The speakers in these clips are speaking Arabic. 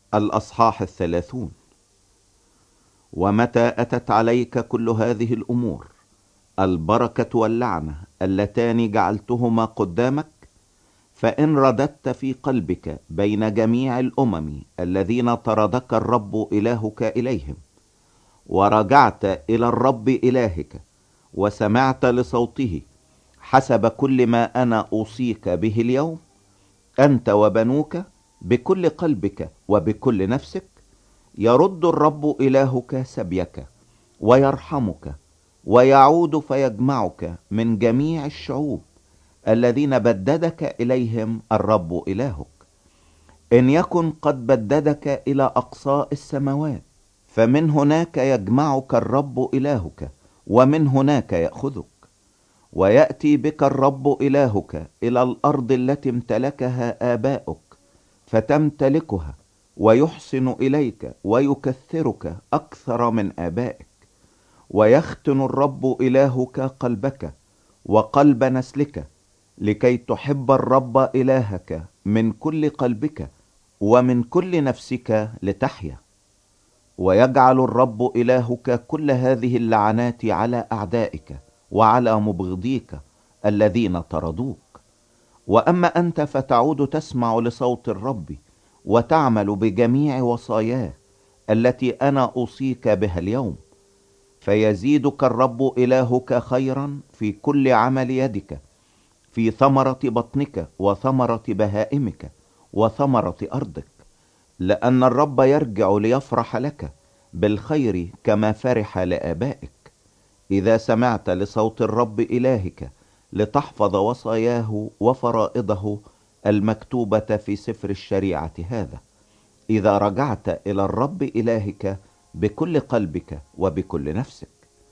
الأصحاح 30. ومتى أتت عليك كل هذه الأمور، البركة واللعنة اللتان جعلتهما قدامك، فإن رددت في قلبك بين جميع الأمم الذين طردك الرب إلهك إليهم، ورجعت إلى الرب إلهك وسمعت لصوته حسب كل ما أنا أوصيك به اليوم، أنت وبنوك بكل قلبك وبكل نفسك، يرد الرب إلهك سبيك ويرحمك، ويعود فيجمعك من جميع الشعوب الذين بددك إليهم الرب إلهك. إن يكن قد بددك إلى أقصاء السماوات، فمن هناك يجمعك الرب إلهك، ومن هناك يأخذك. ويأتي بك الرب إلهك إلى الأرض التي امتلكها آباؤك فتمتلكها، ويحسن إليك ويكثرك أكثر من آبائك. ويختن الرب إلهك قلبك وقلب نسلك، لكي تحب الرب إلهك من كل قلبك ومن كل نفسك لتحيا. ويجعل الرب إلهك كل هذه اللعنات على أعدائك وعلى مبغضيك الذين طردوك. وأما أنت فتعود تسمع لصوت الرب وتعمل بجميع وصاياه التي أنا أوصيك بها اليوم، فيزيدك الرب إلهك خيرا في كل عمل يدك، في ثمرة بطنك وثمرة بهائمك وثمرة أرضك، لأن الرب يرجع ليفرح لك بالخير كما فرح لآبائك، إذا سمعت لصوت الرب إلهك لتحفظ وصاياه وفرائضه المكتوبة في سفر الشريعة هذا، إذا رجعت إلى الرب إلهك بكل قلبك وبكل نفسك.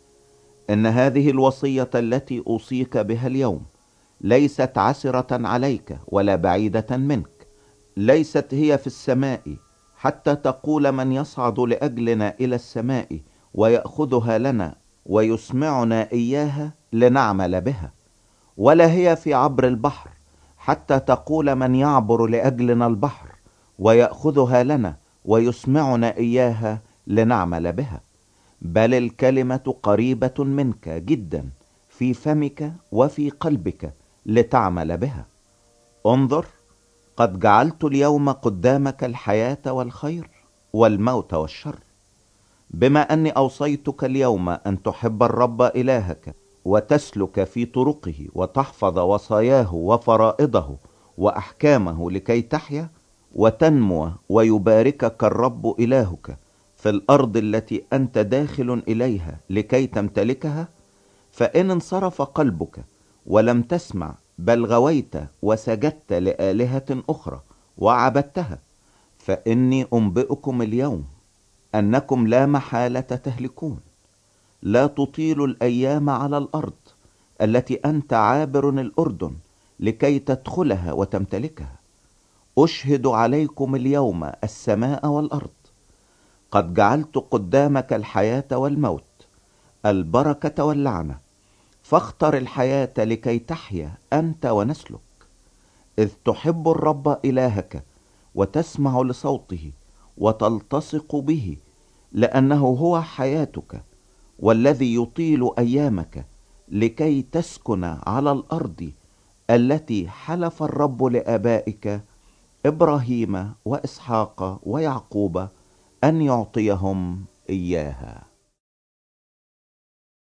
إن هذه الوصية التي أوصيك بها اليوم ليست عسرة عليك ولا بعيدة منك، ليست هي في السماء حتى تقول من يصعد لأجلنا إلى السماء ويأخذها لنا ويسمعنا إياها لنعمل بها، ولا هي في عبر البحر حتى تقول من يعبر لأجلنا البحر ويأخذها لنا ويسمعنا إياها لنعمل بها، بل الكلمة قريبة منك جدا في فمك وفي قلبك لتعمل بها. انظر، قد جعلت اليوم قدامك الحياة والخير والموت والشر، بما أني أوصيتك اليوم أن تحب الرب إلهك وتسلك في طرقه وتحفظ وصاياه وفرائضه وأحكامه لكي تحيا وتنمو، ويباركك الرب إلهك في الأرض التي أنت داخل إليها لكي تمتلكها. فإن انصرف قلبك ولم تسمع، بل غويت وسجدت لآلهة أخرى وعبدتها، فإني أنبئكم اليوم أنكم لا محالة تهلكون. لا تطيل الأيام على الأرض التي أنت عابر الأردن لكي تدخلها وتمتلكها. أشهد عليكم اليوم السماء والأرض، قد جعلت قدامك الحياة والموت، البركة واللعنة، فاختر الحياة لكي تحيا أنت ونسلك، إذ تحب الرب إلهك وتسمع لصوته وتلتصق به، لأنه هو حياتك والذي يطيل أيامك، لكي تسكن على الأرض التي حلف الرب لآبائك إبراهيم وإسحاق ويعقوب أن يعطيهم إياها.